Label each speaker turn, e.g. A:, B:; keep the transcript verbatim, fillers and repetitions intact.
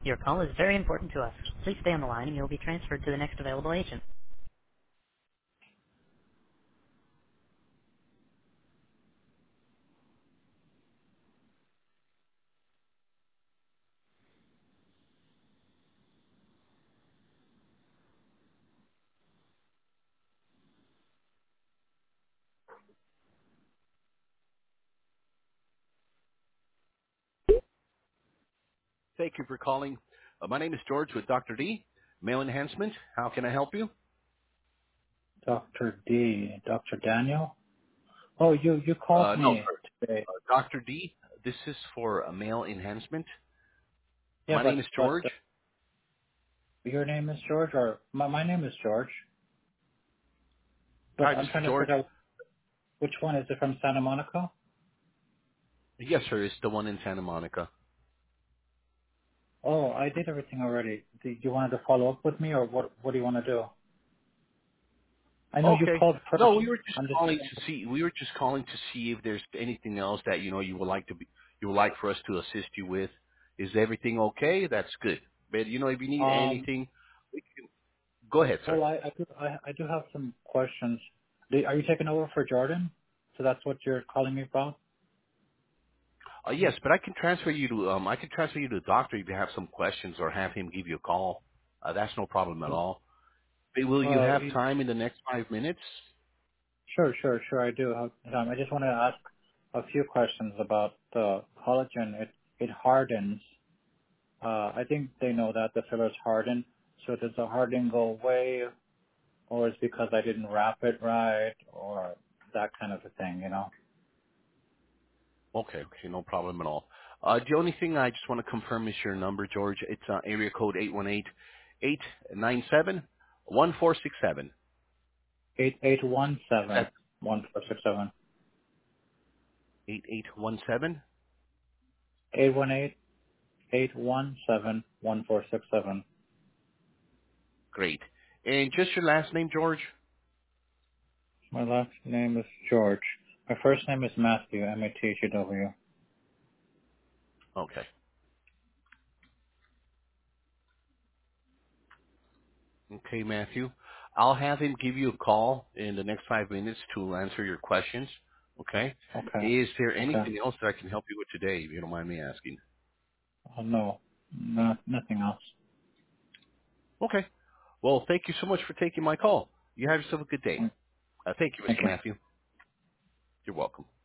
A: Your call is very important to us. Please stay on the line and you'll be transferred to the next available agent.
B: Thank you for calling. Uh, my name is George with Doctor D, Male Enhancement. How can I help you?
C: Doctor D, Doctor Daniel? Oh, you, you called
B: Uh, no,
C: me
B: sir.
C: today.
B: Uh, Doctor D, this is for a male enhancement.
C: Yeah,
B: My name
C: but,
B: is
C: but
B: George.
C: uh, your name is George or my, my name is George, but
B: Hi,
C: I'm
B: Mister
C: trying to
B: George.
C: figure out which one. Is it from Santa Monica?
B: Yes, sir, it's the one in Santa Monica.
C: Oh, I did everything already. Do you wanted to follow up with me or what, what do you want to do? I know you
B: Okay.
C: called first.
B: No, we were just
C: I'm just,
B: calling to see. We were just calling to see if there's anything else that you know you would like to be, you would like for us to assist you with. Is everything okay? That's good. But you know, if you need
C: um,
B: anything, we can, go ahead, sir.
C: well, I, I do, I, I do have some questions. Do- Are you taking over for Jordan? So that's what you're calling me about?
B: Uh, yes, but I can transfer you to um I can transfer you to the doctor if you have some questions or have him give you a call. Uh, that's no problem at all. But will you
C: Uh,
B: have time in the next five minutes?
C: Sure, sure, sure. I do have time. I just want to ask a few questions about the collagen. It it hardens. Uh, I think they know that the fillers harden. So does the hardening go away, or is it because I didn't wrap it right, or that kind of a thing? You know.
B: Okay, okay, no problem at all. Uh, the only thing I just want to confirm is your number, George. It's uh, area code eight one eight, eight nine seven, one four six seven.
C: Eight eight one seven
B: That's
C: one four six seven.
B: eight eight one seven.
C: Eight one eight eight one seven one four six seven.
B: Great. And just your last name, George?
C: My last name is George. My first name is Matthew. M A T H U W.
B: Okay. Okay, Matthew. I'll have him give you a call in the next five minutes to answer your questions. Okay.
C: Okay.
B: Is there
C: Okay.
B: anything else that I can help you with today, if you don't mind me asking?
C: Oh, no, no, nothing else.
B: Okay. Well, thank you so much for taking my call. You have yourself a good day.
C: Mm,
B: Uh, thank you,
C: Thank
B: Mister
C: you.
B: Matthew. You're welcome.